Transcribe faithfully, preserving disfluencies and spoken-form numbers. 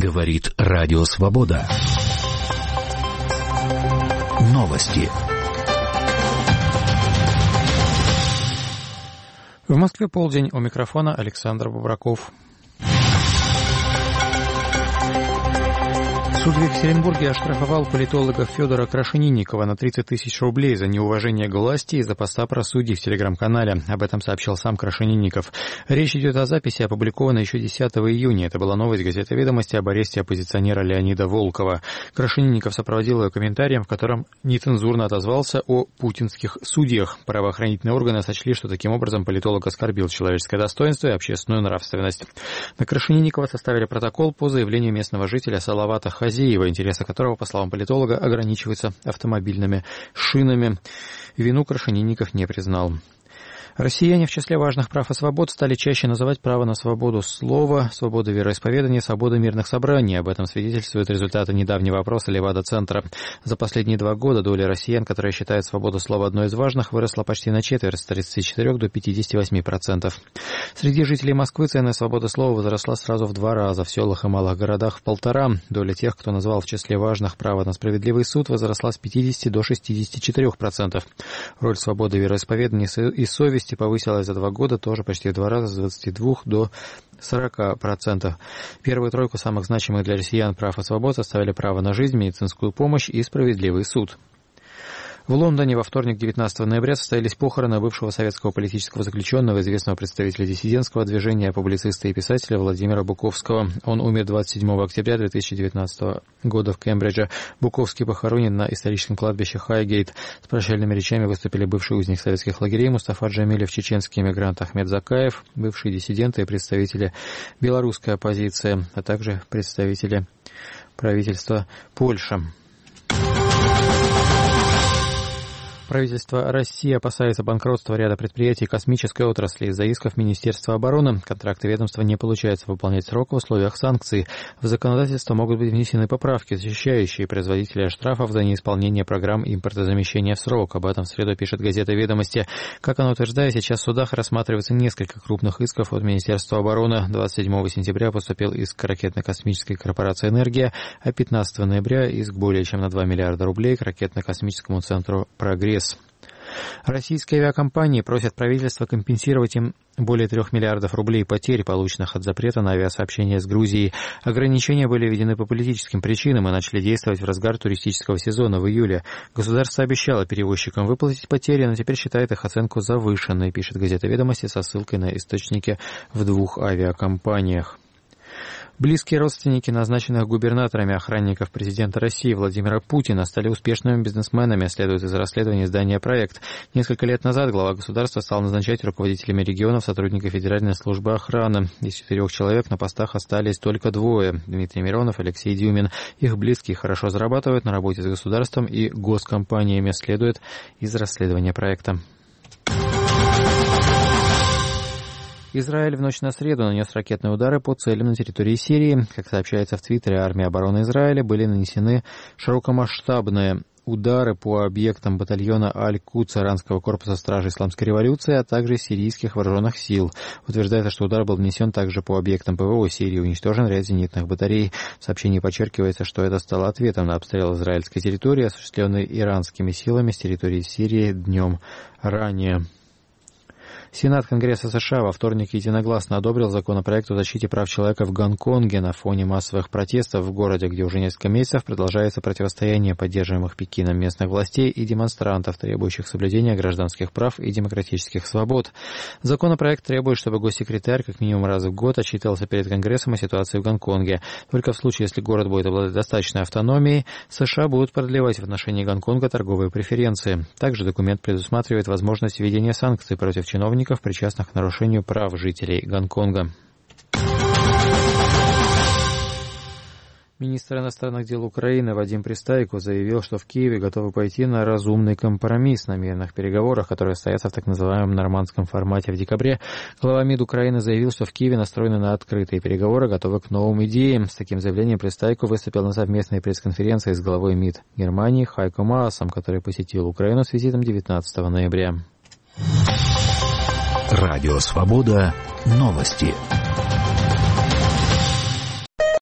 Говорит Радио Свобода. Новости. В Москве полдень. У микрофона Александр Бобраков. Суд в Екатеринбурге оштрафовал политолога Федора Крашенинникова на тридцать тысяч рублей за неуважение к власти из-за поста про судей в телеграм-канале. Об этом сообщил сам Крашенинников. Речь идет о записи, опубликованной еще десятого июня. Это была новость газеты «Ведомости» об аресте оппозиционера Леонида Волкова. Крашенинников сопроводил ее комментарием, в котором нецензурно отозвался о путинских судьях. Правоохранительные органы сочли, что таким образом политолог оскорбил человеческое достоинство и общественную нравственность. На Крашенинникова составили протокол по заявлению местного жителя Салавата Хази, интересы которого, по словам политолога, ограничиваются автомобильными шинами. Вину Крашенинников не признал. Россияне в числе важных прав и свобод стали чаще называть право на свободу слова, свободу вероисповедания, свободу мирных собраний. Об этом свидетельствуют результаты недавнего опроса Левада-центра. За последние два года доля россиян, которые считают свободу слова одной из важных, выросла почти на четверть, с тридцати четырёх до пятидесяти восьми процентов. Среди жителей Москвы ценная свобода слова возросла сразу в два раза, в селах и малых городах в полтора. Доля тех, кто назвал в числе важных право на справедливый суд, возросла с пятидесяти до шестидесяти четырёх процентов. Роль свободы вероисповедания и совести повысилась за два года тоже почти в два раза, с двадцати двух до сорока процентов. Первую тройку самых значимых для россиян прав и свобод составили право на жизнь, медицинскую помощь и справедливый суд. В Лондоне во вторник, девятнадцатого ноября, состоялись похороны бывшего советского политического заключенного, известного представителя диссидентского движения, публициста и писателя Владимира Буковского. Он умер двадцать седьмого октября две тысячи девятнадцатого года в Кембридже. Буковский похоронен на историческом кладбище Хайгейт. С прощальными речами выступили бывший узник советских лагерей Мустафа Джамилев, чеченский эмигрант Ахмед Закаев, бывшие диссиденты и представители белорусской оппозиции, а также представители правительства Польши. Правительство России опасается банкротства ряда предприятий космической отрасли. Из-за исков Министерства обороны контракты ведомства не получается выполнять срок в условиях санкций. В законодательство могут быть внесены поправки, защищающие производителей штрафов за неисполнение программ импортозамещения в срок. Об этом в среду пишет газета «Ведомости». Как она утверждает, сейчас в судах рассматривается несколько крупных исков от Министерства обороны. двадцать седьмого сентября поступил иск ракетно-космической корпорации «Энергия», а пятнадцатого ноября иск более чем на два миллиарда рублей к ракетно-космическому центру «Прогресс». Российские авиакомпании просят правительство компенсировать им более трех миллиардов рублей потерь, полученных от запрета на авиасообщение с Грузией. Ограничения были введены по политическим причинам и начали действовать в разгар туристического сезона в июле. Государство обещало перевозчикам выплатить потери, но теперь считает их оценку завышенной, пишет газета «Ведомости» со ссылкой на источники в двух авиакомпаниях. Близкие родственники назначенных губернаторами охранников президента России Владимира Путина стали успешными бизнесменами, следует из расследования издания «Проект». Несколько лет назад глава государства стал назначать руководителями регионов сотрудников Федеральной службы охраны. Из четырех человек на постах остались только двое – Дмитрий Миронов, Алексей Дюмин. Их близкие хорошо зарабатывают на работе с государством и госкомпаниями, следует из расследования «Проекта». Израиль в ночь на среду нанес ракетные удары по целям на территории Сирии. Как сообщается в Твиттере армии обороны Израиля, были нанесены широкомасштабные удары по объектам батальона Аль-Кудс иранского корпуса стражи исламской революции, а также сирийских вооруженных сил. Утверждается, что удар был нанесен также по объектам ПВО Сирии, уничтожен ряд зенитных батарей. В сообщении подчеркивается, что это стало ответом на обстрел израильской территории, осуществленный иранскими силами с территории Сирии днем ранее. Сенат Конгресса США во вторник единогласно одобрил законопроект о защите прав человека в Гонконге на фоне массовых протестов в городе, где уже несколько месяцев продолжается противостояние поддерживаемых Пекином местных властей и демонстрантов, требующих соблюдения гражданских прав и демократических свобод. Законопроект требует, чтобы госсекретарь как минимум раз в год отчитывался перед Конгрессом о ситуации в Гонконге. Только в случае, если город будет обладать достаточной автономией, США будут продлевать в отношении Гонконга торговые преференции. Также документ предусматривает возможность введения санкций против чиновников, причастных к нарушению прав жителей Гонконга. Министр иностранных дел Украины Вадим Пристайко заявил, что в Киеве готовы пойти на разумный компромисс на мирных переговорах, которые состоятся в так называемом нормандском формате в декабре. Глава МИД Украины заявил, что в Киеве настроены на открытые переговоры, готовы к новым идеям. С таким заявлением Пристайко выступил на совместной пресс-конференции с главой МИД Германии Хайко Маасом, который посетил Украину с визитом девятнадцатого ноября. Радио Свобода. Новости.